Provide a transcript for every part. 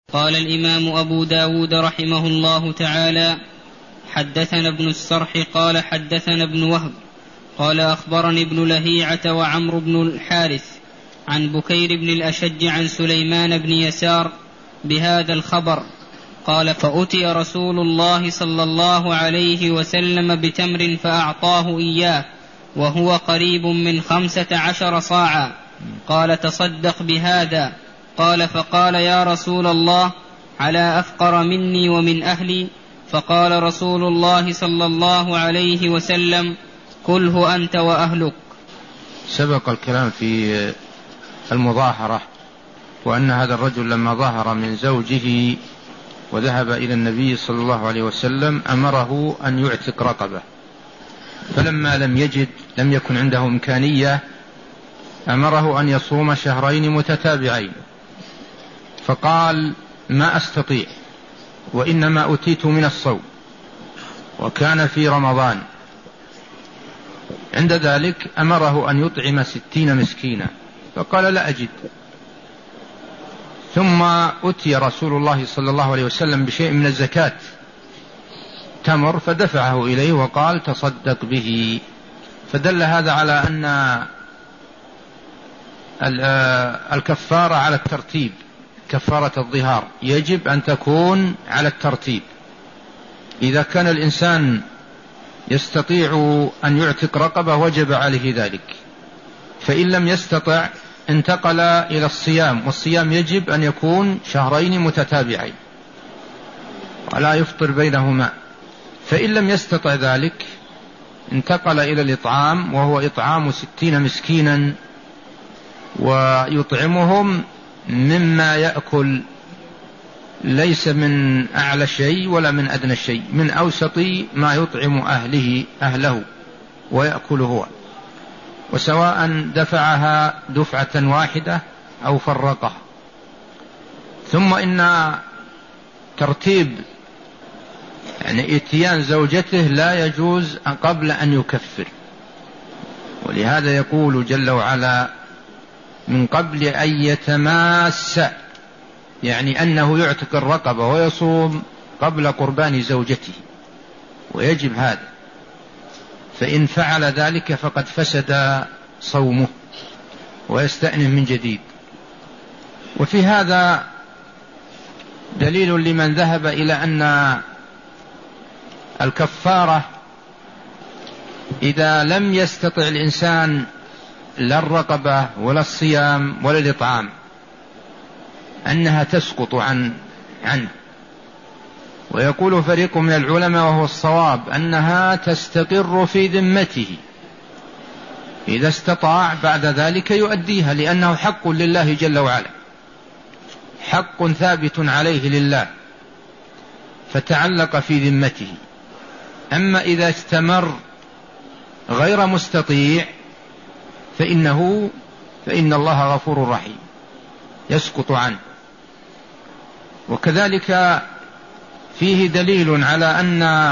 قال الإمام أبو داود رحمه الله تعالى: حدثنا ابن السرح قال حدثنا ابن وهب قال أخبرني ابن لهيعة وعمرو بن الحارث عن بكير بن الأشج عن سليمان بن يسار بهذا الخبر قال: فأتي رسول الله صلى الله عليه وسلم بتمر فأعطاه إياه وهو قريب من 15 صاعا، قال: تصدق بهذا. قال: فقال: يا رسول الله، على أفقر مني ومن أهلي؟ فقال رسول الله صلى الله عليه وسلم: كله أنت وأهلك. سبق الكلام في المظاهرة، وأن هذا الرجل لما ظهر من زوجه وذهب إلى النبي صلى الله عليه وسلم أمره أن يعتق رقبة، فلما لم يجد، لم يكن عنده إمكانية، أمره أن يصوم 2 شهرين متتابعين، فقال: ما أستطيع، وإنما أتيت من الصوم، وكان في رمضان. عند ذلك أمره أن يطعم 60 مسكينا، فقال: لا أجد. ثم أتي رسول الله صلى الله عليه وسلم بشيء من الزكاة، تمر، فدفعه إليه وقال: تصدق به. فدل هذا على أن الكفارة على الترتيب، كفارة الظهار يجب أن تكون على الترتيب. إذا كان الإنسان يستطيع أن يعتق رقبة وجب عليه ذلك، فإن لم يستطع انتقل إلى الصيام، والصيام يجب أن يكون 2 شهرين متتابعين ولا يفطر بينهما. فإن لم يستطع ذلك انتقل إلى الإطعام، وهو إطعام 60 مسكينا، ويطعمهم مما يأكل، ليس من أعلى شيء ولا من أدنى شيء، من أوسط ما يطعم أهله ويأكل هو، وسواء دفعها دفعة واحدة أو فرقها. ثم إن ترتيب، يعني اتيان زوجته، لا يجوز قبل أن يكفر، ولهذا يقول جل وعلا: من قبل أن يتماس، يعني أنه يعتق الرقبة ويصوم قبل قربان زوجته، ويجب هذا، فإن فعل ذلك فقد فسد صومه ويستأنف من جديد. وفي هذا دليل لمن ذهب إلى أن الكفارة إذا لم يستطع الإنسان لا الرقبة ولا الصيام ولا الإطعام أنها تسقط عنه. ويقول فريق من العلماء وهو الصواب أنها تستقر في ذمته، إذا استطاع بعد ذلك يؤديها، لأنه حق لله جل وعلا، حق ثابت عليه لله، فتعلق في ذمته. أما إذا استمر غير مستطيع فإن الله غفور رحيم، يسقط عنه. وكذلك فيه دليل على أن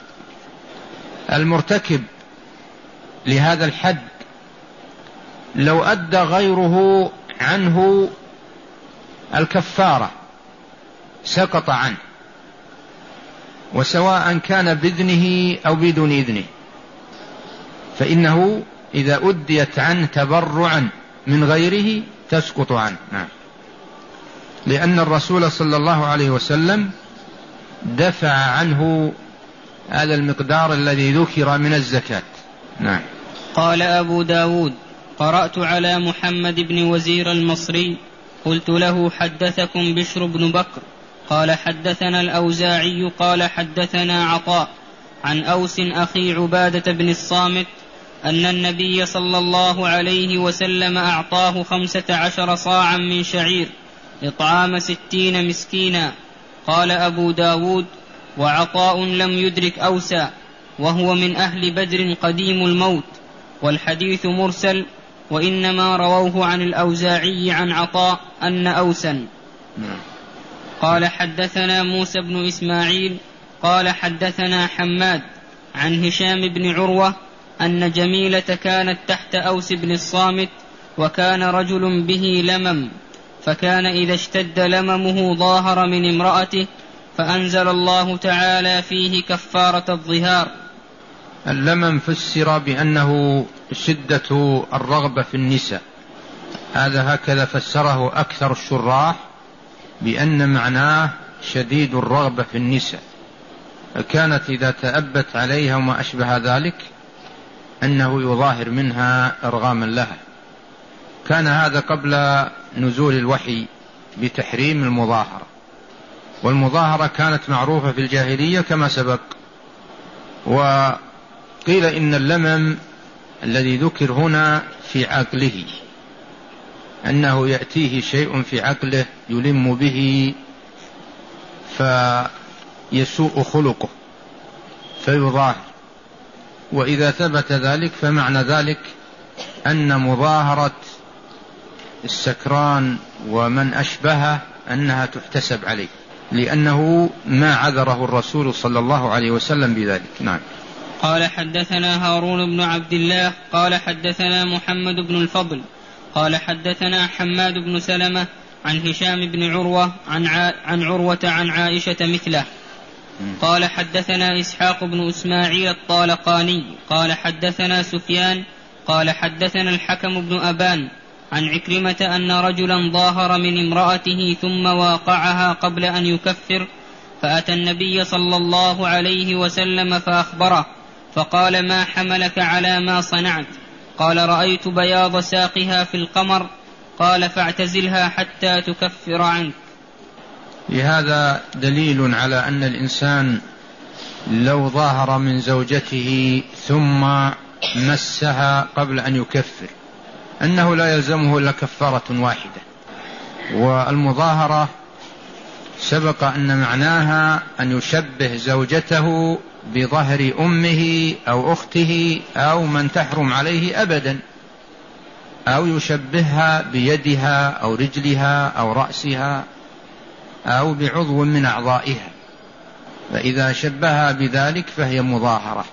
المرتكب لهذا الحد لو أدى غيره عنه الكفارة سقط عنه، وسواء كان بإذنه أو بدون إذنه، فإنه إذا أديت عنه تبرعا من غيره تسقط عنه. نعم. لأن الرسول صلى الله عليه وسلم دفع عنه هذا المقدار الذي ذكر من الزكاة. نعم. قال أبو داود: قرأت على محمد بن وزير المصري، قلت له: حدثكم بشر بن بكر؟ قال: حدثنا الأوزاعي قال: حدثنا عطاء عن أوس أخي عبادة بن الصامت أن النبي صلى الله عليه وسلم أعطاه 15 صاعا من شعير إطعام 60 مسكينا. قال أبو داود: وعطاء لم يدرك أوسا، وهو من أهل بدر قديم الموت، والحديث مرسل، وإنما رووه عن الأوزاعي عن عطاء أن أوسا. قال: حدثنا موسى بن إسماعيل قال: حدثنا حماد عن هشام بن عروة أن جميلة كانت تحت أوس بن الصامت، وكان رجل به لمم، فكان إذا اشتد لممه ظاهر من امرأته فأنزل الله تعالى فيه كفارة الظهار. اللمم فسر بأنه شدة الرغبة في النساء، هذا هكذا فسره أكثر الشراح، بأن معناه شديد الرغبة في النساء، كانت إذا تأبت عليها وما أشبه ذلك أنه يظاهر منها إرغاما لها. كان هذا قبل نزول الوحي بتحريم المظاهرة، والمظاهرة كانت معروفة في الجاهلية كما سبق. وقيل إن اللمم الذي ذكر هنا في عقله، أنه يأتيه شيء في عقله يلم به فيسوء خلقه فيظاهر، وإذا ثبت ذلك فمعنى ذلك أن مظاهرة السكران ومن أشبهه أنها تحتسب عليه، لأنه ما عذره الرسول صلى الله عليه وسلم بذلك. نعم. قال حدثنا هارون بن عبد الله قال حدثنا محمد بن الفضل قال حدثنا حماد بن سلمة عن هشام بن عروة عن عروة عن عائشة مثله. قال حدثنا إسحاق بن إسماعيل الطالقاني قال حدثنا سفيان قال حدثنا الحكم بن أبان عن عكرمة أن رجلا ظاهر من امرأته ثم واقعها قبل أن يكفر، فأتى النبي صلى الله عليه وسلم فأخبره، فقال: ما حملك على ما صنعت؟ قال: رأيت بياض ساقها في القمر. قال: فاعتزلها حتى تكفر عنك. لهذا دليل على أن الإنسان لو ظاهر من زوجته ثم مسها قبل أن يكفر أنه لا يلزمه إلا كفارة واحدة. والمظاهرة سبق أن معناها أن يشبه زوجته بظهر أمه أو أخته أو من تحرم عليه أبدا، أو يشبهها بيدها أو رجلها أو رأسها أو بعضو من أعضائها، فإذا شبهها بذلك فهي مظاهرة.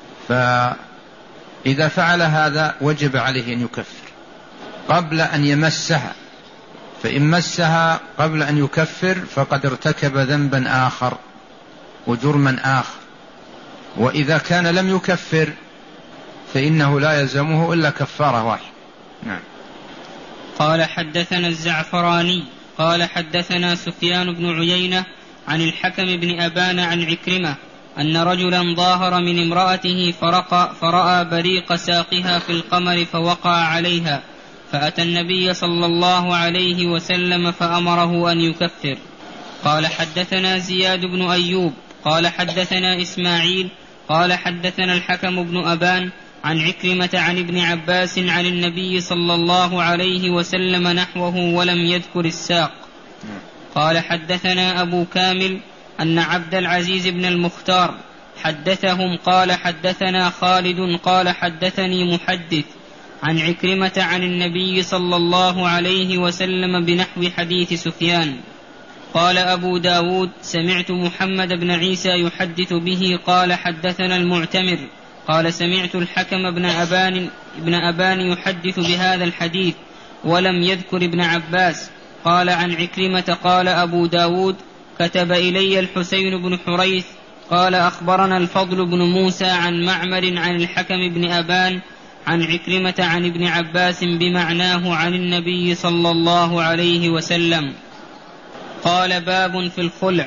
فإذا فعل هذا وجب عليه أن يكفر قبل أن يمسها، فإن مسها قبل أن يكفر فقد ارتكب ذنبا آخر وجرما آخر، وإذا كان لم يكفر فإنه لا يلزمه إلا كفارة واحدة. نعم. قال حدثنا الزعفراني قال حدثنا سفيان بن عيينة عن الحكم بن أبان عن عكرمة أن رجلا ظاهر من امرأته فرأى بريق ساقها في القمر فوقع عليها، فأتى النبي صلى الله عليه وسلم فأمره أن يكفر. قال حدثنا زياد بن أيوب قال حدثنا إسماعيل قال حدثنا الحكم بن أبان عن عكرمة عن ابن عباس عن النبي صلى الله عليه وسلم نحوه ولم يذكر الساق. قال حدثنا أبو كامل أن عبد العزيز بن المختار حدثهم قال حدثنا خالد قال حدثني محدث عن عكرمة عن النبي صلى الله عليه وسلم بنحو حديث سفيان. قال أبو داود سمعت محمد بن عيسى يحدث به قال حدثنا المعتمر قال سمعت الحكم ابن أبان يحدث بهذا الحديث ولم يذكر ابن عباس. قال عن عكرمة قال أبو داود كتب إلي الحسين بن حريث قال أخبرنا الفضل بن موسى عن معمر عن الحكم بن أبان عن عكرمة عن ابن عباس بمعناه عن النبي صلى الله عليه وسلم. قال باب في الخلع.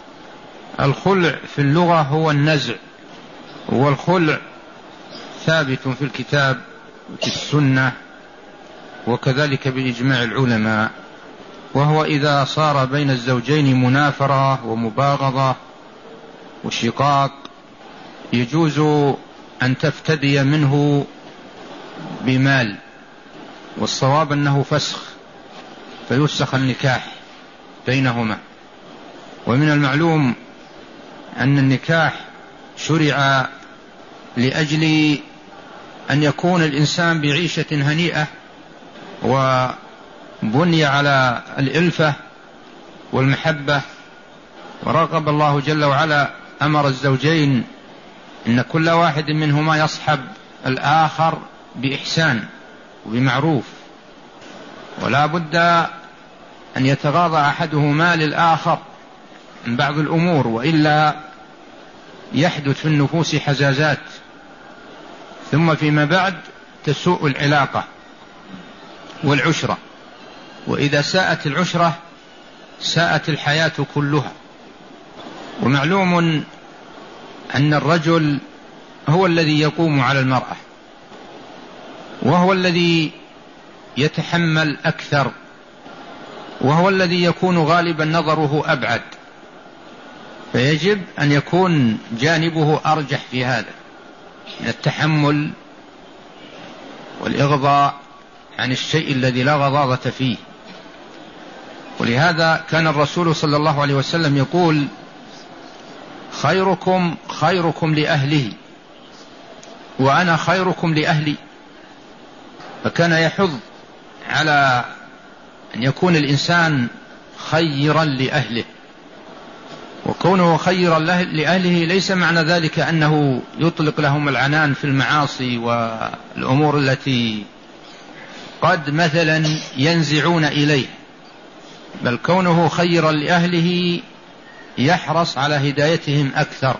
الخلع في اللغة هو النزع، والخلع ثابت في الكتاب وفي السنة وكذلك بإجماع العلماء، وهو إذا صار بين الزوجين منافرة ومباغضة وشقاق يجوز أن تفتدي منه بمال، والصواب أنه فسخ فيفسخ النكاح بينهما. ومن المعلوم أن النكاح شرع لأجل أن يكون الإنسان بعيشة هنيئة وبني على الإلفة والمحبة، ورغب الله جل وعلا أمر الزوجين إن كل واحد منهما يصحب الآخر بإحسان وبمعروف، ولا بد أن يتغاضى أحدهما للآخر من بعض الأمور، وإلا يحدث في النفوس حزازات، ثم فيما بعد تسوء العلاقة والعشرة، وإذا ساءت العشرة ساءت الحياة كلها. ومعلوم أن الرجل هو الذي يقوم على المرأة، وهو الذي يتحمل أكثر، وهو الذي يكون غالبا نظره أبعد، فيجب أن يكون جانبه أرجح في هذا من التحمل والإغضاء عن الشيء الذي لا غضاضة فيه. ولهذا كان الرسول صلى الله عليه وسلم يقول: خيركم خيركم لأهله وأنا خيركم لأهلي. فكان يحض على أن يكون الإنسان خيرا لأهله، وكونه خيرا لأهله ليس معنى ذلك أنه يطلق لهم العنان في المعاصي والأمور التي قد مثلا ينزعون إليه، بل كونه خيرا لأهله يحرص على هدايتهم أكثر،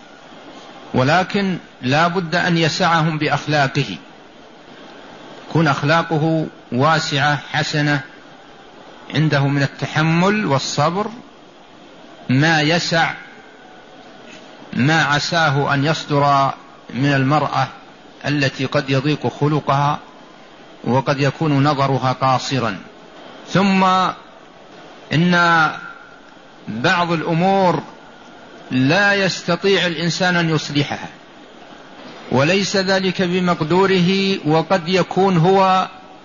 ولكن لا بد أن يسعهم بأخلاقه، تكون أخلاقه واسعة حسنة، عنده من التحمل والصبر ما يسع ما عساه أن يصدر من المرأة التي قد يضيق خلقها وقد يكون نظرها قاصرا. ثم إن بعض الأمور لا يستطيع الإنسان أن يصلحها، وليس ذلك بمقدوره، وقد يكون هو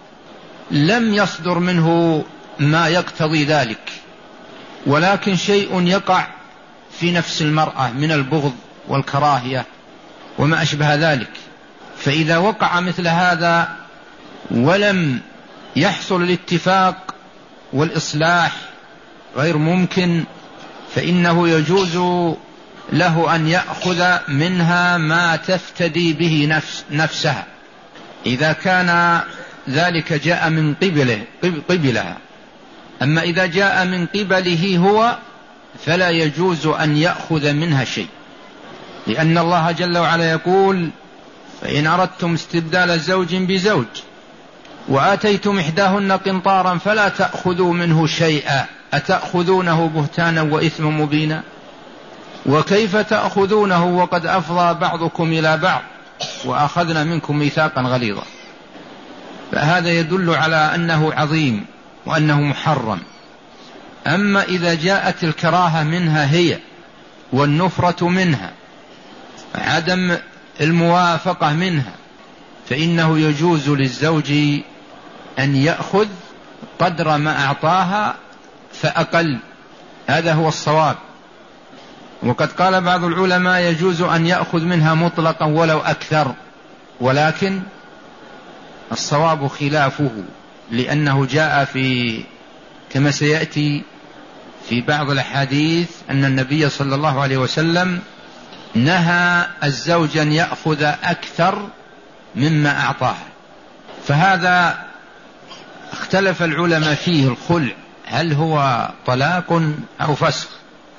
لم يصدر منه ما يقتضي ذلك، ولكن شيء يقع في نفس المرأة من البغض والكراهية وما أشبه ذلك. فإذا وقع مثل هذا ولم يحصل الاتفاق والإصلاح غير ممكن، فإنه يجوز له أن يأخذ منها ما تفتدي به نفسها، إذا كان ذلك جاء من قبلها. أما إذا جاء من قبله هو فلا يجوز أن يأخذ منها شيء، لأن الله جل وعلا يقول: فإن أردتم استبدال زوج بزوج وآتيتم إحداهن قنطارا فلا تأخذوا منه شيئا أتأخذونه بهتانا وإثما مبينا وكيف تأخذونه وقد أفضى بعضكم إلى بعض وأخذنا منكم ميثاقا غليظا. فهذا يدل على أنه عظيم وأنه محرم. أما إذا جاءت الكراهة منها هي والنفرة منها، عدم الموافقة منها، فإنه يجوز للزوج أن يأخذ قدر ما أعطاها فأقل، هذا هو الصواب. وقد قال بعض العلماء يجوز أن يأخذ منها مطلقا ولو أكثر، ولكن الصواب خلافه، لأنه جاء كما سيأتي في بعض الأحاديث أن النبي صلى الله عليه وسلم نهى الزوج أن يأخذ أكثر مما أعطاها. فهذا اختلف العلماء فيه الخلع، هل هو طلاق أو فسخ؟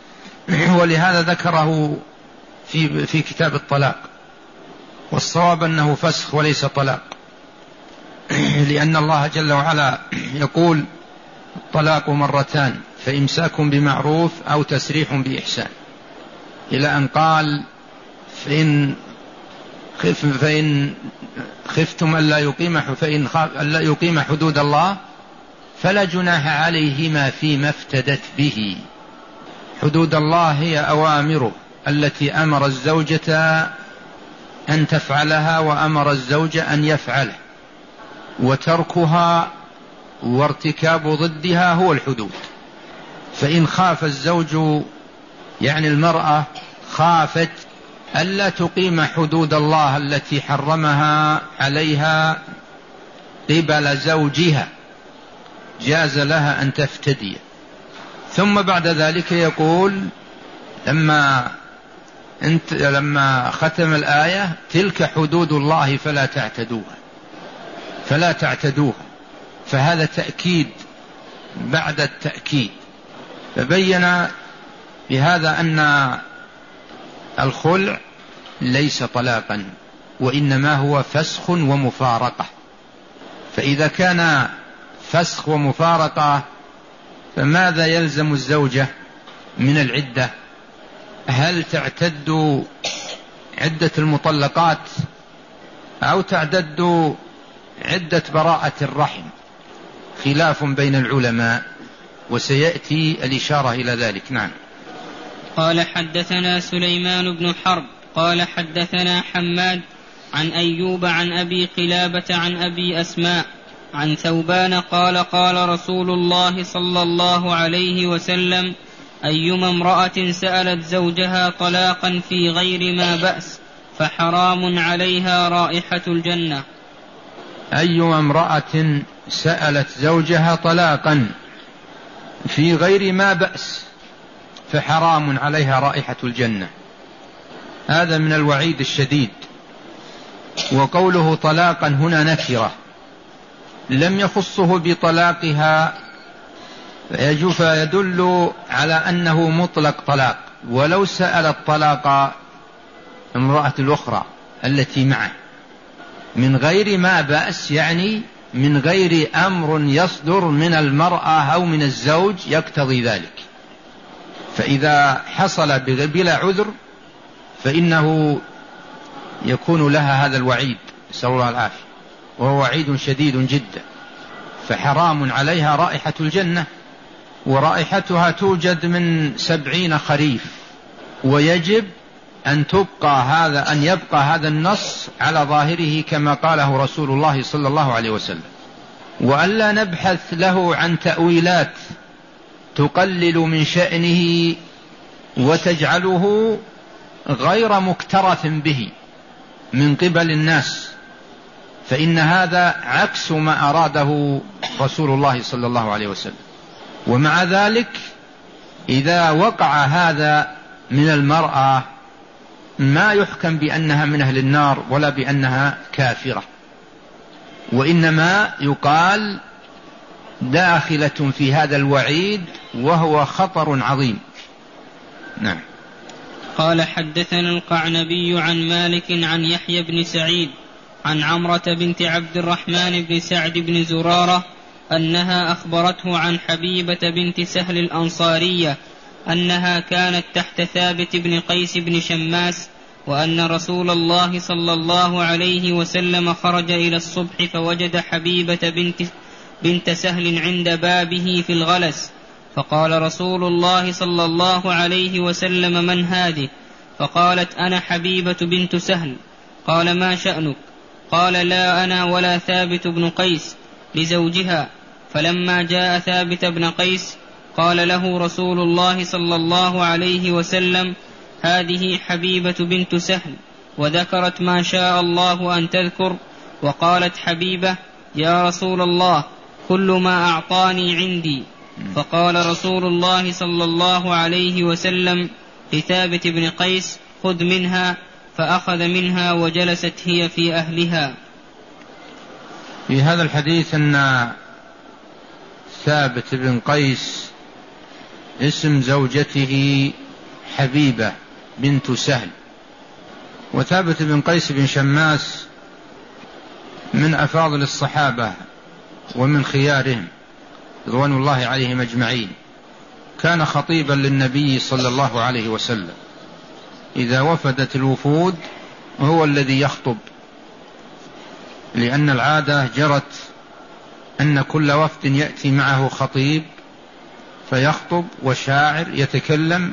ولهذا ذكره في كتاب الطلاق، والصواب أنه فسخ وليس طلاق، لأن الله جل وعلا يقول: الطلاق مرتان فإمساك بمعروف أو تسريح بإحسان، إلى أن قال: فإن خفتم ألا يقيم حدود الله فلا جناح عليهما فيما افتدت به. حدود الله هي أوامره التي أمر الزوجة أن تفعلها وأمر الزوج أن يفعله، وتركها وارتكاب ضدها هو الحدود. فإن خاف الزوج، يعني المرأة خافت ألا تقيم حدود الله التي حرمها عليها قبل زوجها، جاز لها أن تفتدي. ثم بعد ذلك يقول لما ختم الآية: تلك حدود الله فلا تعتدوها. فهذا تأكيد بعد التأكيد. فبين بهذا أن الخلع ليس طلاقا، وإنما هو فسخ ومفارقة. فإذا كان فسخ ومفارقة فماذا يلزم الزوجة من العدة؟ هل تعتد عدة المطلقات أو تعتد عدة براءة الرحم؟ خلاف بين العلماء، وسيأتي الإشارة إلى ذلك. نعم. قال حدثنا سليمان بن حرب قال حدثنا حماد عن أيوب عن أبي قلابة عن أبي أسماء عن ثوبان قال قال رسول الله صلى الله عليه وسلم: أيما امرأة سألت زوجها طلاقا في غير ما بأس فحرام عليها رائحة الجنة. أيما امرأة سألت زوجها طلاقا في غير ما بأس فحرام عليها رائحة الجنة. هذا من الوعيد الشديد. وقوله طلاقا هنا نكرة، لم يخصه بطلاقها، فيدل على أنه مطلق طلاق، ولو سأل الطلاق امرأة الأخرى التي معه من غير ما بأس، يعني من غير أمر يصدر من المرأة أو من الزوج يقتضي ذلك. فإذا حصل بلا عذر فإنه يكون لها هذا الوعيد، نسأل الله العافية، وهو وعيد شديد جدا. فحرام عليها رائحة الجنة، ورائحتها توجد من 70 خريف، ويجب أن يبقى هذا النص على ظاهره كما قاله رسول الله صلى الله عليه وسلم، وألا نبحث له عن تأويلات تقلل من شأنه وتجعله غير مكترث به من قبل الناس، فإن هذا عكس ما أراده رسول الله صلى الله عليه وسلم. ومع ذلك إذا وقع هذا من المرأة ما يحكم بأنها من أهل النار ولا بأنها كافرة، وإنما يقال داخلة في هذا الوعيد وهو خطر عظيم. نعم. قال حدثنا القعنبي عن مالك عن يحيى بن سعيد عن عمرة بنت عبد الرحمن بن سعد بن زرارة أنها أخبرته عن حبيبة بنت سهل الأنصارية أنها كانت تحت ثابت بن قيس بن شماس، وأن رسول الله صلى الله عليه وسلم خرج إلى الصبح فوجد حبيبة بنت سهل عند بابه في الغلس، فقال رسول الله صلى الله عليه وسلم: من هذه؟ فقالت: أنا حبيبة بنت سهل. قال: ما شأنك؟ قال: لا أنا ولا ثابت بن قيس، لزوجها. فلما جاء ثابت بن قيس قال له رسول الله صلى الله عليه وسلم: هذه حبيبة بنت سهل، وذكرت ما شاء الله أن تذكر. وقالت حبيبة: يا رسول الله، كل ما أعطاني عندي. فقال رسول الله صلى الله عليه وسلم لثابت بن قيس: خذ منها. فأخذ منها وجلست هي في أهلها. في هذا الحديث أن ثابت بن قيس اسم زوجته حبيبة بنت سهل، وثابت بن قيس بن شماس من أفاضل الصحابة ومن خيارهم رضوان الله عليهم أجمعين. كان خطيبا للنبي صلى الله عليه وسلم، إذا وفدت الوفود هو الذي يخطب، لأن العادة جرت أن كل وفد يأتي معه خطيب فيخطب، وشاعر يتكلم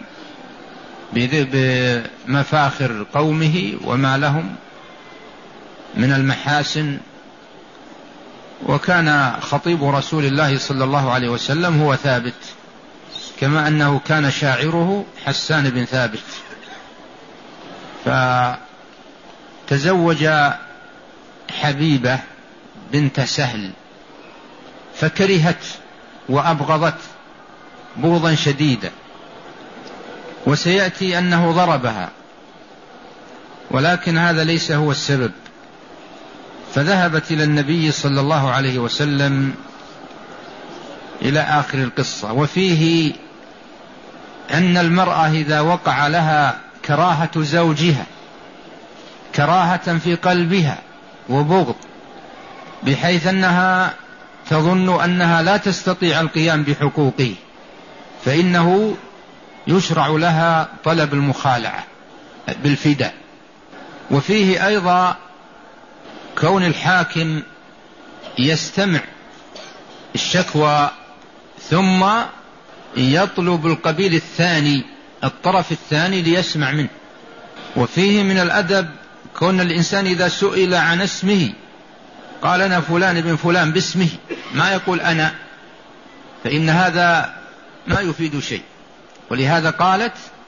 بمفاخر قومه وما لهم من المحاسن. وكان خطيب رسول الله صلى الله عليه وسلم هو ثابت، كما أنه كان شاعره حسان بن ثابت. فتزوج حبيبة بنت سهل فكرهت وأبغضت بغضا شديدا، وسيأتي أنه ضربها، ولكن هذا ليس هو السبب. فذهبت إلى النبي صلى الله عليه وسلم إلى آخر القصة. وفيه أن المرأة إذا وقع لها كراهة زوجها كراهة في قلبها وبغض بحيث أنها تظن أنها لا تستطيع القيام بحقوقه، فإنه يشرع لها طلب المخالعة بالفداء. وفيه أيضا كون الحاكم يستمع الشكوى ثم يطلب القبيل الثاني الطرف الثاني ليسمع منه. وفيه من الأدب كون الإنسان إذا سئل عن اسمه قال أنا فلان بن فلان باسمه، ما يقول أنا، فإن هذا ما يفيد شيء. ولهذا قالت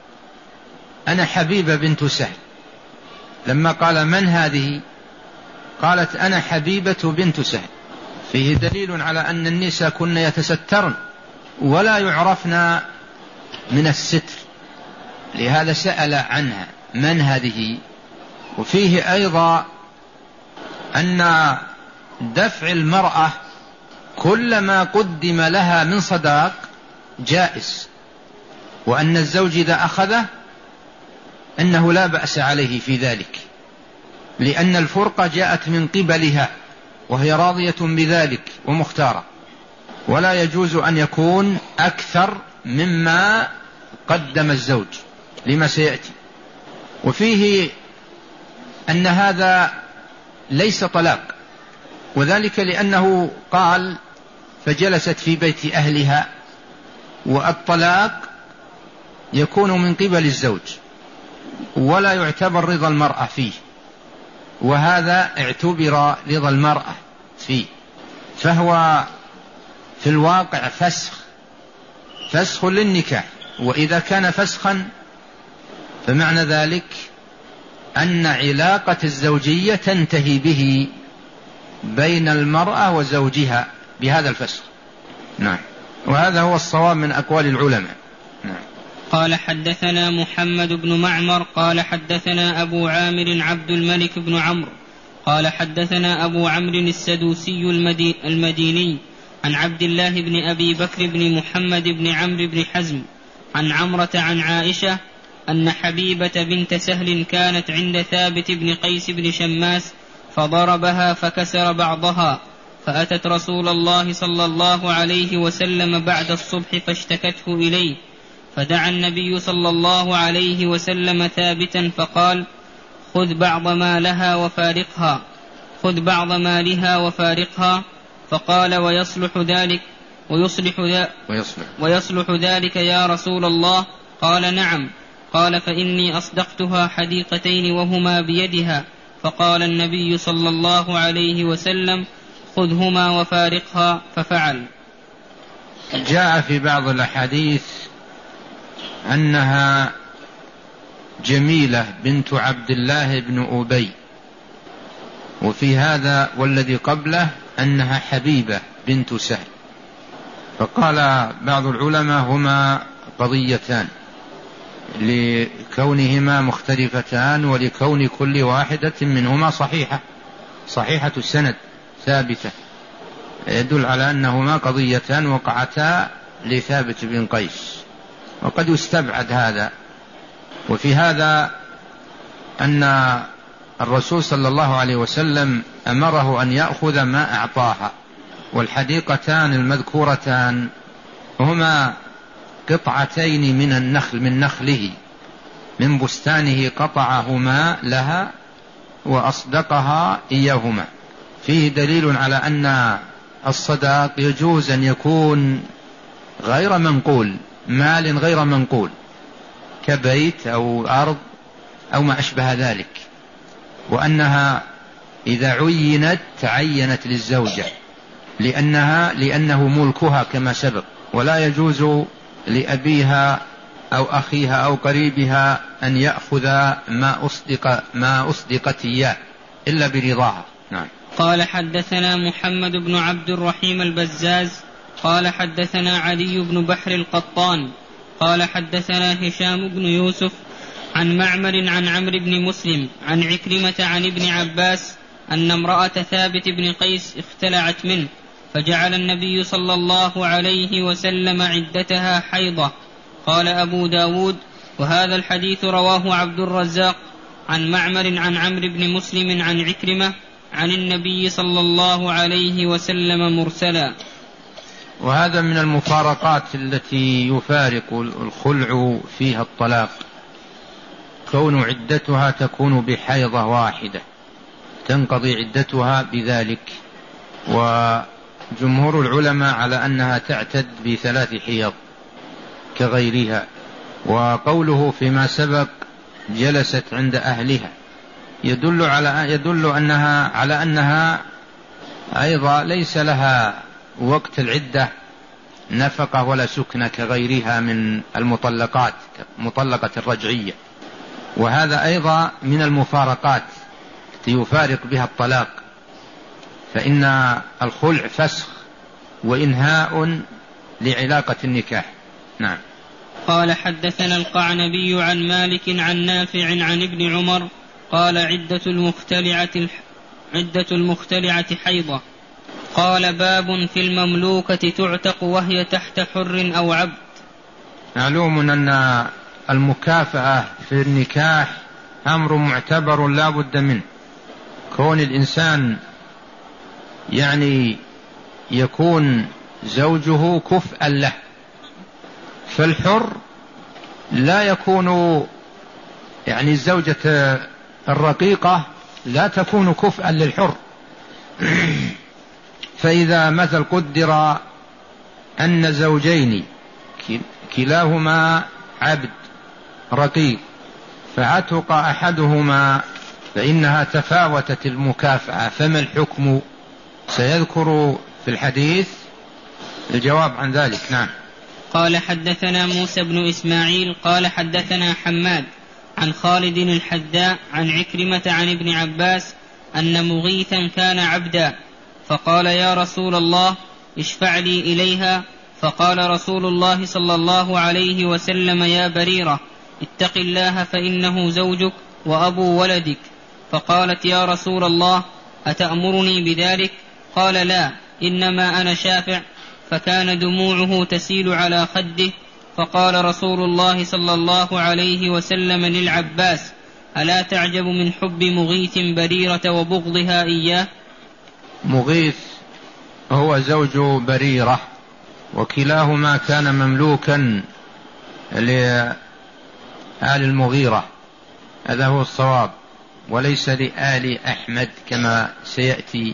أنا حبيبة بنت سهل، لما قال من هذه قالت أنا حبيبة بنت سهل. فيه دليل على أن النساء كن يتسترن ولا يعرفن من الستر، لهذا سأل عنها من هذه. وفيه أيضا أن دفع المرأة كل ما قدم لها من صداق جائز، وأن الزوج إذا أخذه أنه لا بأس عليه في ذلك، لأن الفرقة جاءت من قبلها وهي راضية بذلك ومختارة، ولا يجوز أن يكون أكثر مما قدم الزوج لما سيأتي. وفيه أن هذا ليس طلاق، وذلك لأنه قال فجلست في بيت أهلها، والطلاق يكون من قبل الزوج ولا يعتبر رضا المرأة فيه، وهذا اعتبر رضا المرأة فيه، فهو في الواقع فسخ للنكاح. وإذا كان فسخا فمعنى ذلك أن علاقة الزوجية تنتهي به بين المرأة وزوجها بهذا الفسخ. نعم، وهذا هو الصواب من أقوال العلماء. نعم. قال حدثنا محمد بن معمر قال حدثنا أبو عامر عبد الملك بن عمرو قال حدثنا أبو عمرو السدوسي المديني عن عبد الله بن أبي بكر بن محمد بن عمرو بن حزم عن عمرة عن عائشة أن حبيبة بنت سهل كانت عند ثابت بن قيس بن شماس فضربها فكسر بعضها، فأتت رسول الله صلى الله عليه وسلم بعد الصبح فاشتكته إليه، فدعا النبي صلى الله عليه وسلم ثابتا فقال خذ بعض مالها وفارقها، فقال ويصلح ذلك يا رسول الله؟ قال نعم. قال فإني أصدقتها حديقتين وهما بيدها، فقال النبي صلى الله عليه وسلم خذهما وفارقها، ففعل. جاء في بعض الأحاديث أنها جميلة بنت عبد الله بن أبي، وفي هذا والذي قبله أنها حبيبة بنت سهل. فقال بعض العلماء هما قضيتان لكونهما مختلفتان، ولكون كل واحدة منهما صحيحة السند ثابتة، يدل على أنهما قضيتان وقعتا لثابت بن قيس، وقد يستبعد هذا. وفي هذا أن الرسول صلى الله عليه وسلم أمره أن يأخذ ما أعطاها، والحديقتان المذكورتان هما قطعتين من النخل من نخله من بستانه قطعهما لها وأصدقها إياهما. فيه دليل على أن الصداق يجوز أن يكون غير منقول، مال غير منقول كبيت أو أرض أو ما أشبه ذلك، وأنها إذا عينت تعينت للزوجة لأنه ملكها كما سبق، ولا يجوز لأبيها أو أخيها أو قريبها أن يأخذ ما أصدقت إياه إلا برضاها. نعم. قال حدثنا محمد بن عبد الرحيم البزاز قال حدثنا علي بن بحر القطان قال حدثنا هشام بن يوسف عن معمر عن عمرو بن مسلم عن عكرمة عن ابن عباس أن امرأة ثابت بن قيس اختلعت منه، فجعل النبي صلى الله عليه وسلم عدتها حيضة. قال أبو داود: وهذا الحديث رواه عبد الرزاق عن معمر عن عمرو بن مسلم عن عكرمة عن النبي صلى الله عليه وسلم مرسلا. وهذا من المفارقات التي يفارق الخلع فيها الطلاق، كون عدتها تكون بحيضة واحدة تنقضي عدتها بذلك، وجمهور العلماء على أنها تعتد ب3 حيض كغيرها. وقوله فيما سبق جلست عند أهلها يدل على أنها أيضا ليس لها وقت العدة نفقة ولا سكنة كغيرها من المطلقات، مطلقة الرجعية. وهذا أيضا من المفارقات التي يفارق بها الطلاق، فإن الخلع فسخ وإنهاء لعلاقة النكاح. نعم. قال: حدثنا القعنبي عن مالك عن نافع عن ابن عمر قال: عدة المختلعة حيضة. قال: باب في المملوكة تعتق وهي تحت حر أو عبد. معلوم أن المكافأة في النكاح أمر معتبر لا بد منه، كون الإنسان يكون زوجه كفءا له، فالحر لا يكون الزوجة الرقيقة لا تكون كفءا للحر. فإذا مثل قدر أن زوجين كلاهما عبد رقيق فعتق أحدهما فإنها تفاوتت المكافأة، فما الحكم؟ سيذكر في الحديث الجواب عن ذلك. نعم. قال: حدثنا موسى بن إسماعيل قال: حدثنا حماد عن خالد الحذاء عن عكرمة عن ابن عباس أن مغيثا كان عبدا، فقال: يا رسول الله اشفع لي إليها. فقال رسول الله صلى الله عليه وسلم: يا بريرة اتق الله فإنه زوجك وأبو ولدك. فقالت: يا رسول الله أتأمرني بذلك؟ قال: لا، إنما أنا شافع. فكان دموعه تسيل على خده. فقال رسول الله صلى الله عليه وسلم للعباس: ألا تعجب من حب مغيث بريرة وبغضها إياه؟ مغيث هو زوج بريرة، وكلاهما كان مملوكا لآل المغيرة، هذا هو الصواب، وليس لآل أحمد كما سيأتي.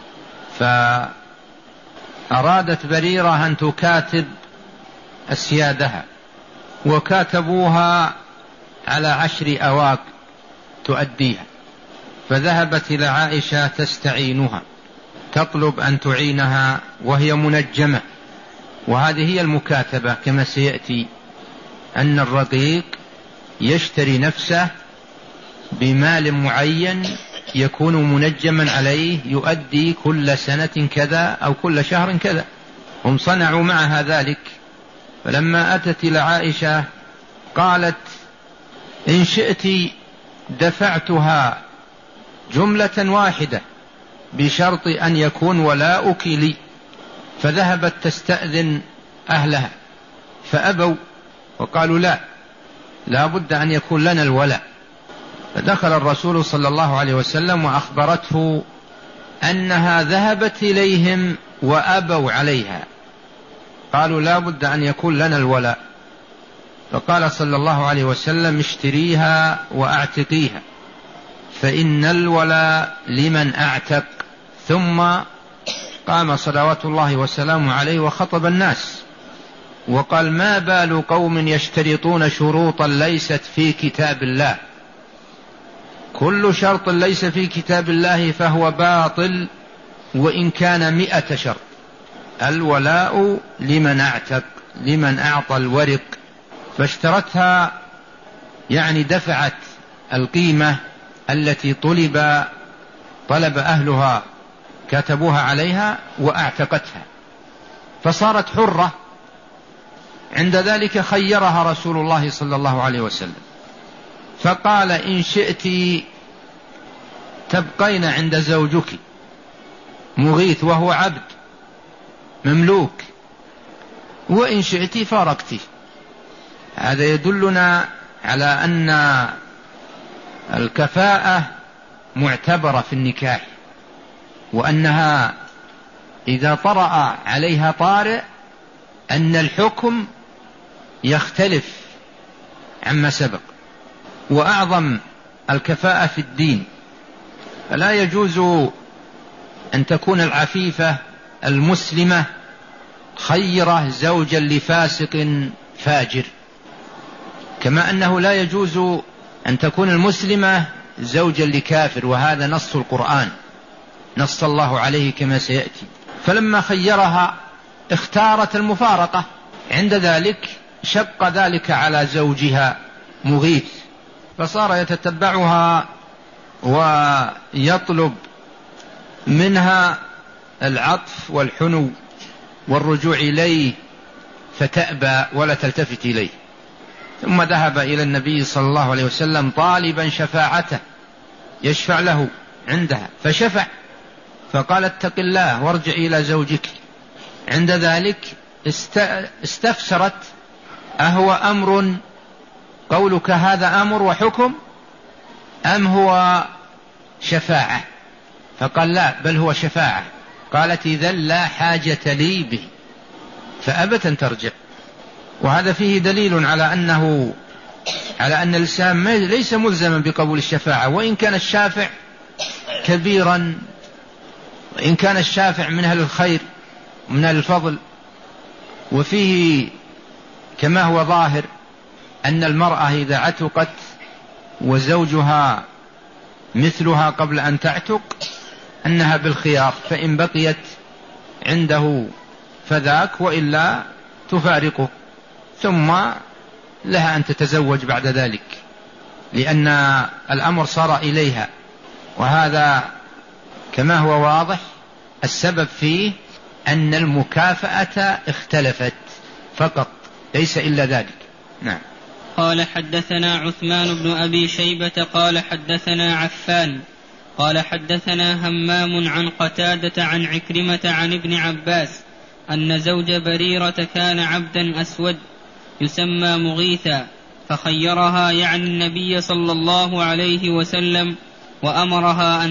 فأرادت بريرة أن تكاتب أسيادها، وكاتبوها على 10 أواق تؤديها، فذهبت إلى عائشة تستعينها، تطلب أن تعينها وهي منجمة. وهذه هي المكاتبة كما سيأتي، أن الرقيق يشتري نفسه بمال معين يكون منجما عليه، يؤدي كل سنة كذا أو كل شهر كذا. هم صنعوا معها ذلك. فلما أتت إلى عائشة قالت: إن شئت دفعتها جملة واحدة بشرط أن يكون ولاؤك لي. فذهبت تستأذن أهلها فأبوا وقالوا: لا بد أن يكون لنا الولاء. فدخل الرسول صلى الله عليه وسلم وأخبرته أنها ذهبت إليهم وأبوا عليها، قالوا: لا بد أن يكون لنا الولاء. فقال صلى الله عليه وسلم: اشتريها وأعتقيها، فإن الولاء لمن أعتق. ثم قام صلوات الله وسلامه عليه وخطب الناس وقال: ما بال قوم يشترطون شروطا ليست في كتاب الله؟ كل شرط ليس في كتاب الله فهو باطل وإن كان 100 شرط. الولاء لمن أعتق، لمن أعطى الورق. فاشترتها دفعت القيمة التي طلب أهلها، كتبوها عليها وأعتقتها، فصارت حرة. عند ذلك خيرها رسول الله صلى الله عليه وسلم فقال: إن شئت تبقين عند زوجك مغيث وهو عبد، مملوك، وإن شئت فارقت. هذا يدلنا على أن الكفاءة معتبرة في النكاح، وأنها إذا طرأ عليها طارئ أن الحكم يختلف عما سبق. وأعظم الكفاءة في الدين، فلا يجوز أن تكون العفيفة المسلمة خيرة زوجا لفاسق فاجر، كما أنه لا يجوز أن تكون المسلمة زوجا لكافر، وهذا نص القرآن نص الله عليه كما سيأتي. فلما خيرها اختارت المفارقة، عند ذلك شق ذلك على زوجها مغيث، فصار يتتبعها ويطلب منها العطف والحنو والرجوع إليه، فتأبى ولا تلتفت إليه. ثم ذهب إلى النبي صلى الله عليه وسلم طالبا شفاعته، يشفع له عندها، فشفع، فقال اتق الله وارجع إلى زوجك. عند ذلك استفسرت أهو أمر قولك هذا أمر وحكم أم هو شفاعة؟ فقال لا، بل هو شفاعة. قالت إذن لا حاجة لي به، فأبت أن ترجع. وهذا فيه دليل على أن الإنسان ليس ملزما بقبول الشفاعة، وإن كان الشافع كبيرا، وإن كان الشافع من أهل الخير ومن أهل الفضل. وفيه كما هو ظاهر أن المرأة إذا عتقت وزوجها مثلها قبل أن تعتق أنها بالخيار، فإن بقيت عنده فذاك، وإلا تفارقه، ثم لها أن تتزوج بعد ذلك، لأن الأمر صار إليها. وهذا كما هو واضح السبب فيه أن المكافأة اختلفت فقط، ليس إلا ذلك. نعم. قال حدثنا عثمان بن أبي شيبة قال حدثنا عفان قال حدثنا همام عن قتادة عن عكرمة عن ابن عباس أن زوج بريرة كان عبدا أسود يسمى مغيثا، فخيرها يعني النبي صلى الله عليه وسلم، وأمرها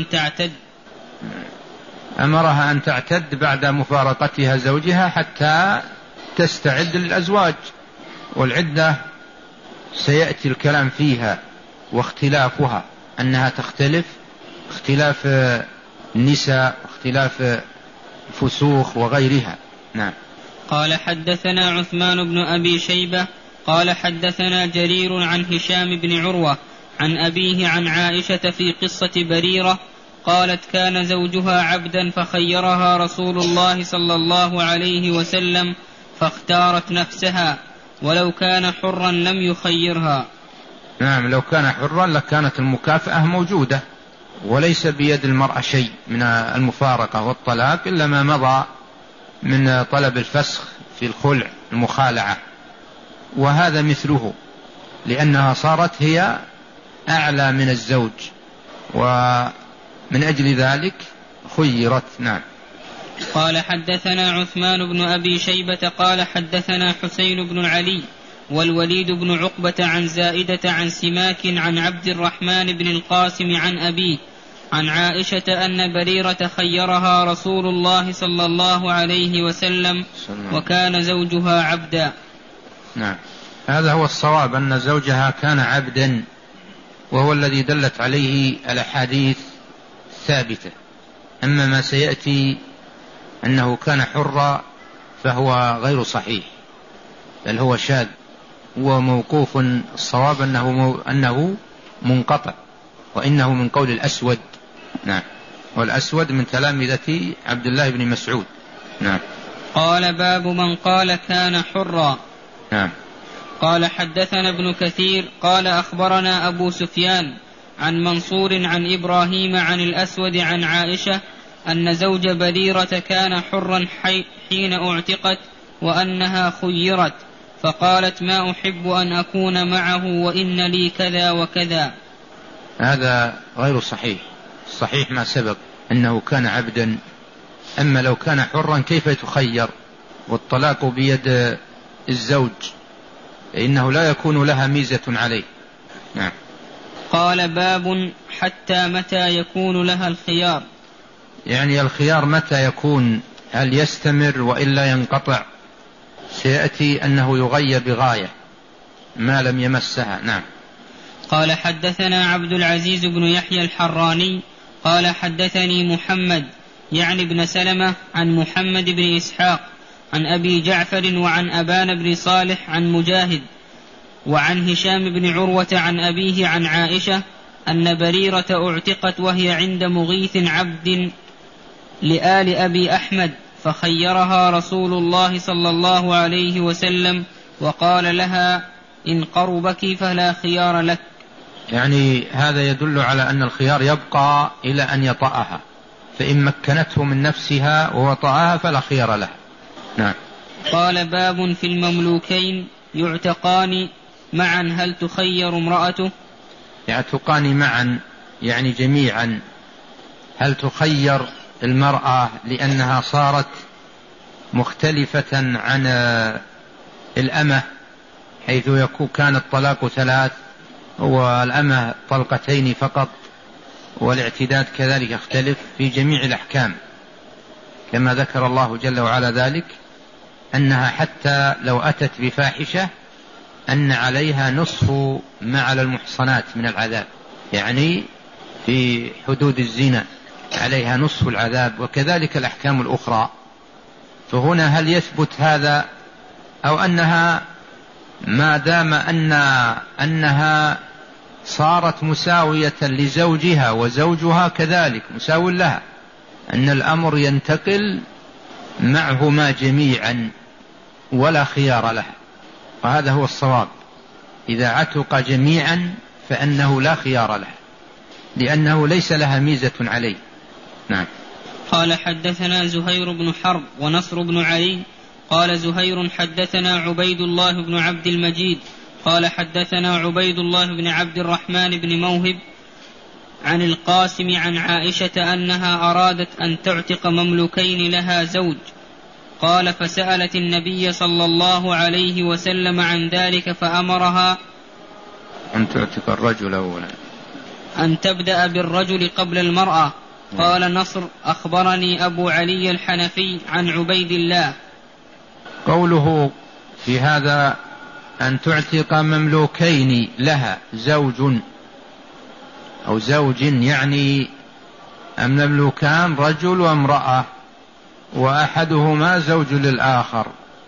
أن تعتد بعد مفارقتها زوجها حتى تستعد للأزواج، والعدة سيأتي الكلام فيها واختلافها، أنها تختلف اختلاف النساء، اختلاف فسوخ وغيرها. نعم. قال حدثنا عثمان بن أبي شيبة قال حدثنا جرير عن هشام بن عروة عن أبيه عن عائشة في قصة بريرة قالت كان زوجها عبدا فخيرها رسول الله صلى الله عليه وسلم فاختارت نفسها، ولو كان حرا لم يخيرها. نعم، لو كان حرا لكانت المكافأة موجودة، وليس بيد المرأة شيء من المفارقة والطلاق إلا ما مضى من طلب الفسخ في الخلع المخالعة، وهذا مثله، لأنها صارت هي أعلى من الزوج، ومن أجل ذلك خيرت. نعم. قال حدثنا عثمان بن أبي شيبة قال حدثنا حسين بن علي والوليد بن عقبة عن زائدة عن سماك عن عبد الرحمن بن القاسم عن أبيه عن عائشة أن بريرة خيرها رسول الله صلى الله عليه وسلم وكان زوجها عبدا. نعم، هذا هو الصواب، أن زوجها كان عبدا، وهو الذي دلت عليه الأحاديث ثابتة. أما ما سيأتي أنه كان حرا فهو غير صحيح، بل هو شاذ وموقوف. الصواب أنه منقطع، وإنه من قول الأسود. نعم، والأسود من تلامذة عبد الله بن مسعود. نعم. قال باب من قال كان حرا. نعم. قال حدثنا ابن كثير قال أخبرنا أبو سفيان عن منصور عن إبراهيم عن الأسود عن عائشة أن زوج بريرة كان حرا حين اعتقت، وأنها خيرت، فقالت ما أحب أن أكون معه وإن لي كذا وكذا. هذا غير صحيح، صحيح ما سبق أنه كان عبدا، أما لو كان حرا كيف تخير؟ والطلاق بيد الزوج فإنه لا يكون لها ميزة عليه. نعم. قال باب حتى متى يكون لها الخيار؟ يعني الخيار متى يكون؟ هل يستمر وإلا ينقطع؟ سيأتي أنه يغير بغاية ما لم يمسها. نعم. قال حدثنا عبد العزيز بن يحيى الحراني قال حدثني محمد يعني بن سلمة عن محمد بن إسحاق عن أبي جعفر وعن أبان بن صالح عن مجاهد وعن هشام بن عروة عن أبيه عن عائشة أن بريرة اعتقت وهي عند مغيث عبد لآل أبي أحمد فخيرها رسول الله صلى الله عليه وسلم وقال لها إن قربك فلا خيار لك. يعني هذا يدل على أن الخيار يبقى إلى أن يطأها، فإن مكنته من نفسها ووطأها فلا خيار له. نعم. قال باب في المملوكين يعتقان معا هل تخير امرأته؟ يعتقان معا يعني جميعا، هل تخير المرأة لأنها صارت مختلفة عن الأمة، حيث يكون كان الطلاق 3 والأمة طلقتين فقط، والاعتداد كذلك يختلف في جميع الأحكام، كما ذكر الله جل وعلا ذلك أنها حتى لو أتت بفاحشة أن عليها نصف ما على المحصنات من العذاب، يعني في حدود الزنا عليها نصف العذاب، وكذلك الأحكام الأخرى. فهنا هل يثبت هذا أو أنها ما دام أنها صارت مساوية لزوجها وزوجها كذلك مساو لها، أن الأمر ينتقل معهما جميعا ولا خيار لها، وهذا هو الصواب. إذا عتق جميعا فأنه لا خيار لها لأنه ليس لها ميزة عليه. نعم. قال حدثنا زهير بن حرب ونصر بن علي قال زهير حدثنا عبيد الله بن عبد المجيد قال حدثنا عبيد الله بن عبد الرحمن بن موهب عن القاسم عن عائشة أنها أرادت أن تعتق مملوكين لها زوج، قال فسألت النبي صلى الله عليه وسلم عن ذلك فأمرها أن تعتق الرجل أولا، أن تبدأ بالرجل قبل المرأة. قال نصر أخبرني أبو علي الحنفي عن عبيد الله. قوله في هذا أن تعتق مملوكين لها زوج أو زوج، يعني المملوكان رجل وامرأة وأحدهما زوج للآخر،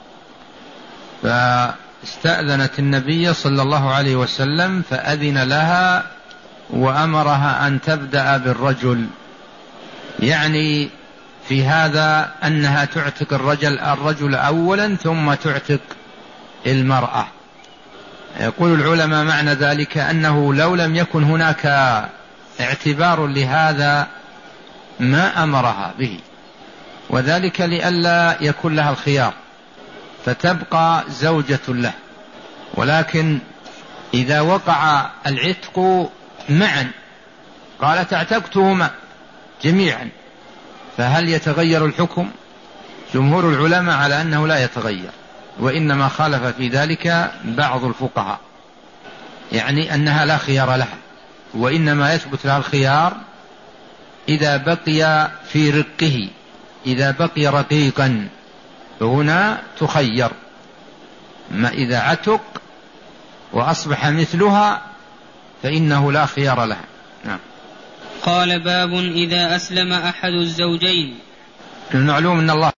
فاستأذنت النبي صلى الله عليه وسلم فأذن لها وأمرها أن تبدأ بالرجل، يعني في هذا أنها تعتق الرجل أولا ثم تعتق المرأة. يقول العلماء معنى ذلك أنه لو لم يكن هناك اعتبار لهذا ما أمرها به، وذلك لئلا يكون لها الخيار فتبقى زوجة له. ولكن إذا وقع العتق معا قالت اعتقتهما جميعا، فهل يتغير الحكم؟ جمهور العلماء على أنه لا يتغير، وإنما خالف في ذلك بعض الفقهاء، يعني أنها لا خيار لها، وإنما يثبت لها الخيار إذا بقي في رقه، إذا بقي رقيقا فهنا تخير، ما إذا عتق وأصبح مثلها فإنه لا خيار لها. نعم. قال باب إذا أسلم أحد الزوجين. المعلوم أن الله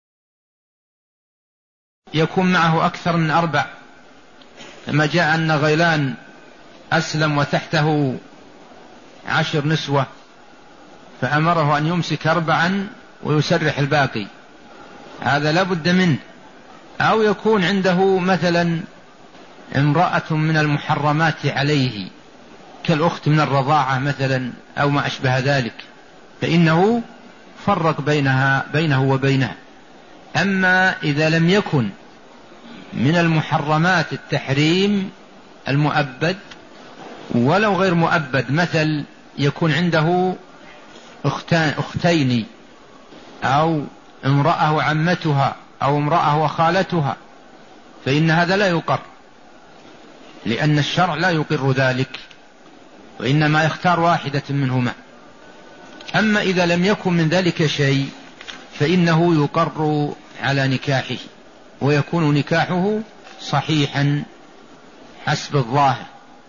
يكون معه أكثر من 4، كما جاء أن غيلان أسلم وتحته 10 نسوة فأمره أن يمسك 4 ويسرح الباقي، هذا لا بد منه. أو يكون عنده مثلا امرأة من المحرمات عليه كالأخت من الرضاعة مثلا أو ما أشبه ذلك، فإنه فرق بينه وبينها. أما إذا لم يكن من المحرمات التحريم المؤبد ولو غير مؤبد، مثل يكون عنده أختين أو امرأة وعمتها أو امرأة وخالتها، فإن هذا لا يقر، لأن الشرع لا يقر ذلك، وإنما يختار واحدة منهما. أما إذا لم يكن من ذلك شيء فإنه يقر على نكاحه، ويكون نكاحه صحيحا حسب الظاهر.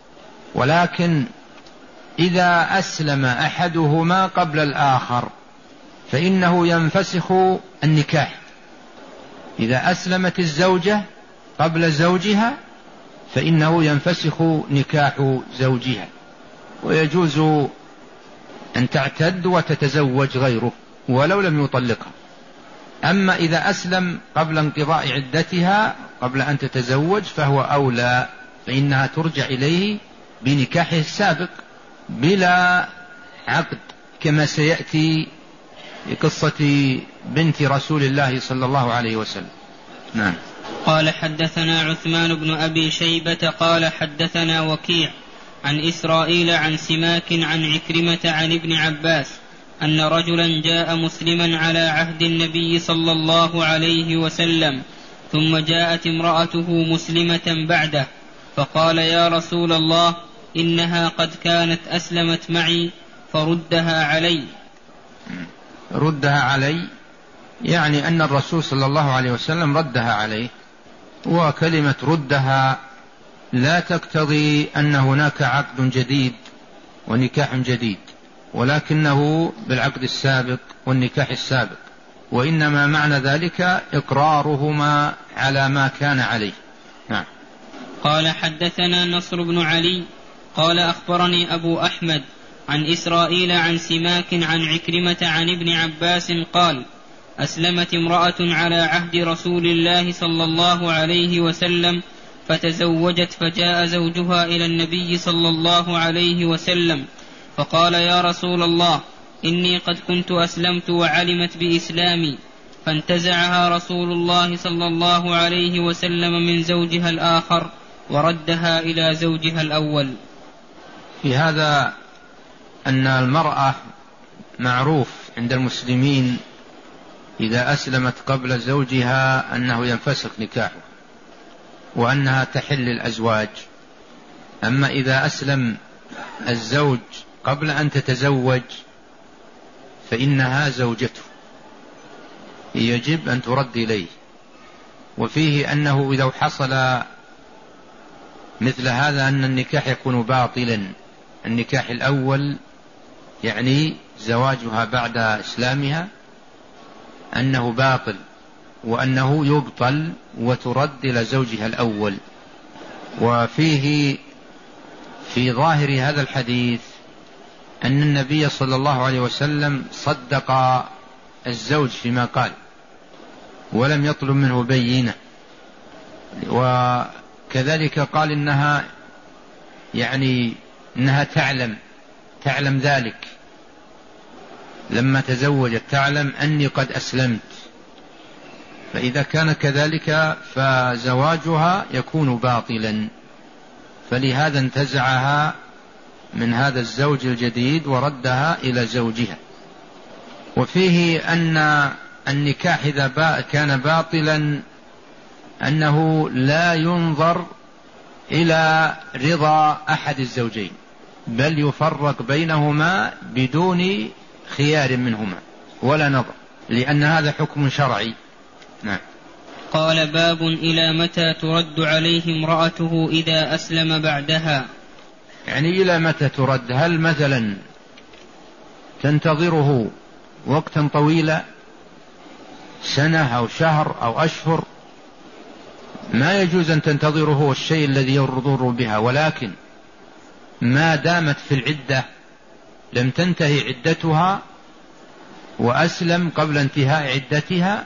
ولكن إذا أسلم أحدهما قبل الآخر فإنه ينفسخ النكاح. إذا أسلمت الزوجة قبل زوجها فإنه ينفسخ نكاح زوجها، ويجوز أن تعتد وتتزوج غيره ولو لم يطلقها. أما إذا أسلم قبل انقضاء عدتها قبل أن تتزوج فهو أولى، فإنها ترجع إليه بنكاحه السابق بلا عقد، كما سيأتي لقصة بنت رسول الله صلى الله عليه وسلم. نعم. قال حدثنا عثمان بن أبي شيبة قال حدثنا وكيع عن إسرائيل عن سماك عن عكرمة عن ابن عباس أن رجلا جاء مسلما على عهد النبي صلى الله عليه وسلم، ثم جاءت امرأته مسلمة بعده، فقال: يا رسول الله، إنها قد كانت أسلمت معي فردها علي. ردها علي يعني أن الرسول صلى الله عليه وسلم ردها عليه، وكلمة ردها لا تقتضي أن هناك عقد جديد ونكاح جديد، ولكنه بالعقد السابق والنكاح السابق، وإنما معنى ذلك إقرارهما على ما كان عليه. نعم. قال حدثنا نصر بن علي قال أخبرني أبو أحمد عن إسرائيل عن سماك عن عكرمة عن ابن عباس قال: أسلمت امرأة على عهد رسول الله صلى الله عليه وسلم فتزوجت، فجاء زوجها إلى النبي صلى الله عليه وسلم فقال: يا رسول الله، إني قد كنت أسلمت وعلمت بإسلامي، فانتزعها رسول الله صلى الله عليه وسلم من زوجها الآخر وردها إلى زوجها الأول. في هذا أن المرأة معروف عند المسلمين إذا أسلمت قبل زوجها أنه ينفسخ نكاحه وأنها تحل الأزواج. أما إذا أسلم الزوج قبل أن تتزوج فإنها زوجته، يجب أن ترد إليه. وفيه أنه إذا حصل مثل هذا أن النكاح يكون باطلا، النكاح الأول يعني زواجها بعد إسلامها أنه باطل، وأنه يبطل وترد إلى زوجها الأول. وفيه في ظاهر هذا الحديث أن النبي صلى الله عليه وسلم صدق الزوج فيما قال ولم يطلب منه بينة، وكذلك قال إنها يعني إنها تعلم ذلك لما تزوجت، تعلم أني قد أسلمت. فإذا كان كذلك فزواجها يكون باطلا، فلهذا انتزعها من هذا الزوج الجديد وردها إلى زوجها. وفيه أن النكاح إذا كان باطلا أنه لا ينظر إلى رضا أحد الزوجين، بل يفرق بينهما بدون خيار منهما ولا نظر، لأن هذا حكم شرعي. نعم. قال: باب إلى متى ترد عليه امرأته إذا أسلم بعدها؟ يعني إلى متى ترد؟ هل مثلا تنتظره وقتا طويلا، سنة أو شهر أو أشهر؟ ما يجوز أن تنتظره الشيء الذي يضر بها، ولكن ما دامت في العدة لم تنتهي عدتها وأسلم قبل انتهاء عدتها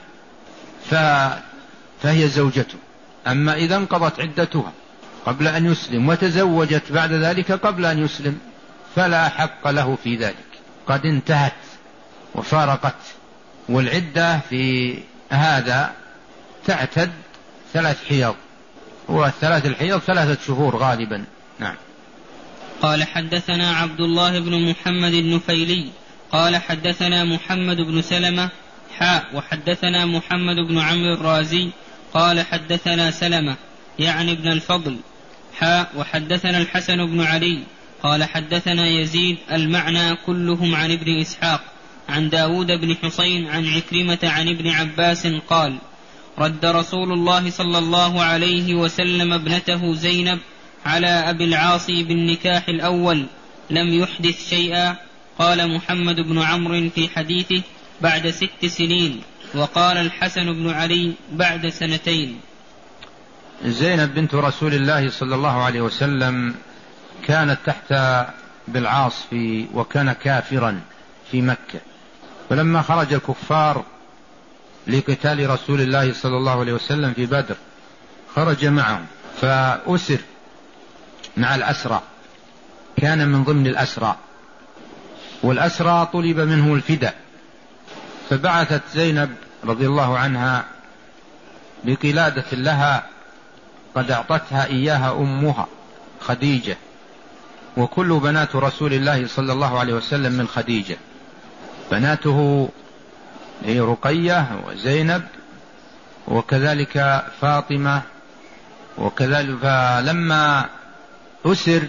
فهي زوجته. أما إذا انقضت عدتها قبل أن يسلم وتزوجت بعد ذلك قبل أن يسلم فلا حق له في ذلك، قد انتهت وفارقت. والعدة في هذا تعتد 3 حيض، والثلاث الحيض 3 شهور غالبا. نعم. قال حدثنا عبد الله بن محمد النفيلي قال حدثنا محمد بن سلمة وحدثنا محمد بن عمرو الرازي قال حدثنا سلمة يعني ابن الفضل وحدثنا الحسن بن علي قال حدثنا يزيد المعنى كلهم عن ابن إسحاق عن داود بن حسين عن عكرمة عن ابن عباس قال رد رسول الله صلى الله عليه وسلم ابنته زينب على أبي العاص بالنكاح الأول لم يحدث شيئا. قال محمد بن عمرو في حديثه بعد 6 سنين، وقال الحسن بن علي بعد 2 سنين. زينب بنت رسول الله صلى الله عليه وسلم كانت تحت بالعاص وكان كافرا في مكة، فلما خرج الكفار لقتال رسول الله صلى الله عليه وسلم في بدر خرج معهم فأسر مع الأسرى، كان من ضمن الأسرى، والأسرى طلب منه الفداء، فبعثت زينب رضي الله عنها بقلادة لها قد أعطتها إياها أمها خديجة، وكل بنات رسول الله صلى الله عليه وسلم من خديجة، بناته هي رقية وزينب وكذلك فاطمة وكذلك. فلما أسر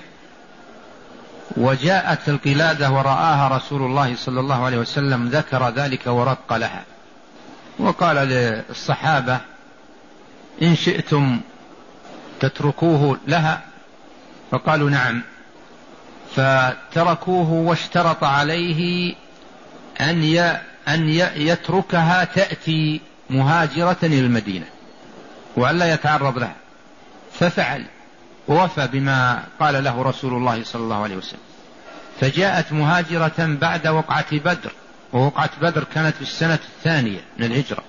وجاءت القلادة ورآها رسول الله صلى الله عليه وسلم ذكر ذلك ورق لها، وقال للصحابة إن شئتم تتركوه لها، فقالوا نعم، فتركوه واشترط عليه أن يتركها تأتي مهاجرة إلى المدينة وألا يتعرض لها، ففعل ووفى بما قال له رسول الله صلى الله عليه وسلم، فجاءت مهاجرة بعد وقعة بدر، ووقعة بدر كانت في السنة 2 من الهجرة،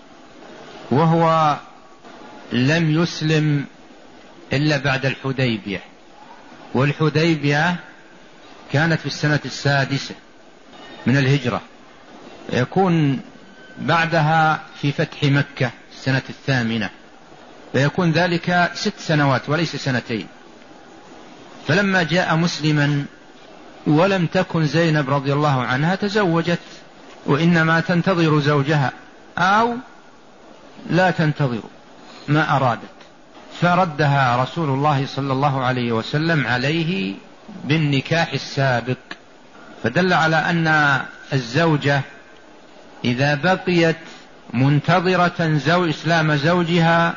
وهو لم يسلم إلا بعد الحديبية، والحديبية كانت في السنة 6 من الهجرة، يكون بعدها في فتح مكة السنة 8، فيكون ذلك 6 سنوات وليس 2. فلما جاء مسلما ولم تكن زينب رضي الله عنها تزوجت، وإنما تنتظر زوجها أو لا تنتظر ما أرادت، فردها رسول الله صلى الله عليه وسلم عليه بالنكاح السابق، فدل على أن الزوجة إذا بقيت منتظرة إسلام زوجها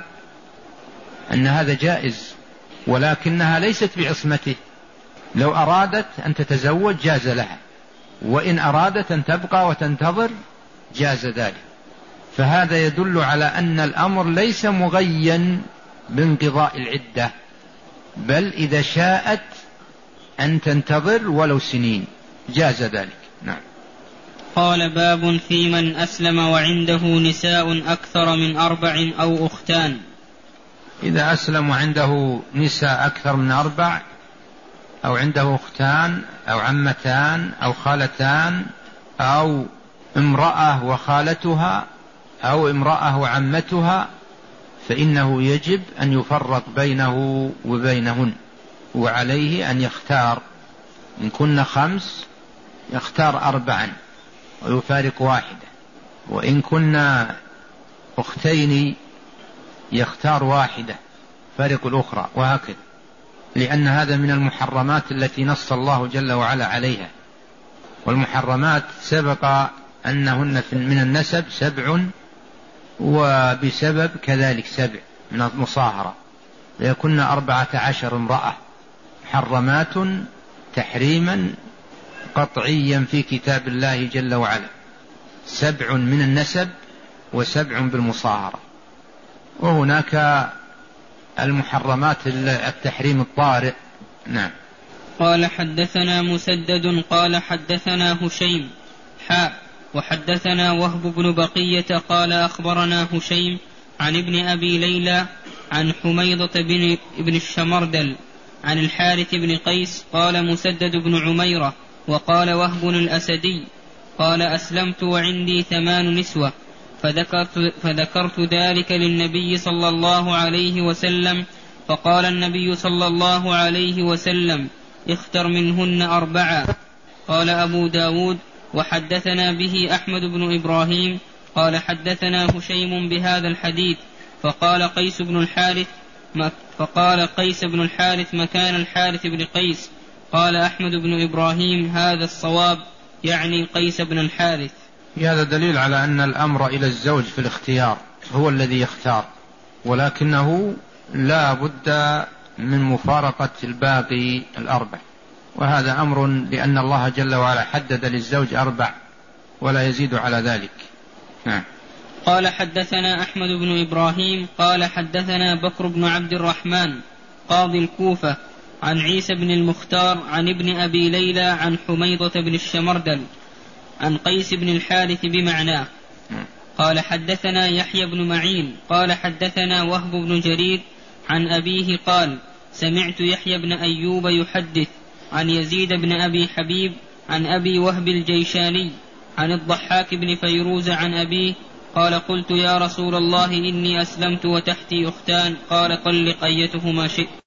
أن هذا جائز، ولكنها ليست بعصمته، لو أرادت أن تتزوج جاز لها، وإن أرادت أن تبقى وتنتظر جاز ذلك، فهذا يدل على أن الأمر ليس مغيا بانقضاء العدة، بل إذا شاءت أن تنتظر ولو سنين جاز ذلك. نعم. قال باب في من أسلم وعنده نساء أكثر من 4 أو أختان. إذا أسلم وعنده نساء أكثر من 4 أو عنده أختان أو عمتان أو خالتان أو امرأة وخالتها أو امرأة وعمتها، فإنه يجب أن يفرق بينه وبينهن، وعليه أن يختار، إن كن 5 يختار 4 ويفارق 1، وإن كنا أختين يختار 1 فارق الأخرى، وهكذا، لأن هذا من المحرمات التي نص الله جل وعلا عليها، والمحرمات سبق أنهن من النسب 7، وبسبب كذلك 7 من المصاهرة، ليكن 14 امرأة محرمات تحريما قطعيا في كتاب الله جل وعلا، 7 من النسب و7 بالمصاهرة. وهناك المحرمات التحريم الطارئ. نعم. قال حدثنا مسدد قال حدثنا هشيم وحدثنا وهب بن بقية قال أخبرنا هشيم عن ابن أبي ليلى عن حميضة بن الشمردل عن الحارث بن قيس قال مسدد بن عميرة وقال وهب الأسدي قال أسلمت وعندي 8 نسوة، فذكرت ذلك للنبي صلى الله عليه وسلم، فقال النبي صلى الله عليه وسلم اختر منهن 4. قال أبو داود وحدثنا به أحمد بن إبراهيم قال حدثنا هشيم بهذا الحديث فقال قيس بن الحارث مكان الحارث بن قيس. قال أحمد بن إبراهيم هذا الصواب، يعني قيس بن الحارث. هذا دليل على أن الأمر إلى الزوج في الاختيار، هو الذي يختار، ولكنه لا بد من مفارقة الباقي الأربع، وهذا أمر لأن الله جل وعلا حدد للزوج 4 ولا يزيد على ذلك. نعم. قال حدثنا أحمد بن إبراهيم قال حدثنا بكر بن عبد الرحمن قاضي الكوفة عن عيسى بن المختار عن ابن أبي ليلى عن حميضة بن الشمردل عن قيس بن الحارث بمعناه. قال حدثنا يحيى بن معين قال حدثنا وهب بن جرير عن أبيه قال سمعت يحيى بن أيوب يحدث عن يزيد بن أبي حبيب عن أبي وهب الجيشاني عن الضحاك بن فيروز عن أبيه قال قلت يا رسول الله إني أسلمت وتحتي أختان، قال طلق أيتهما شئت.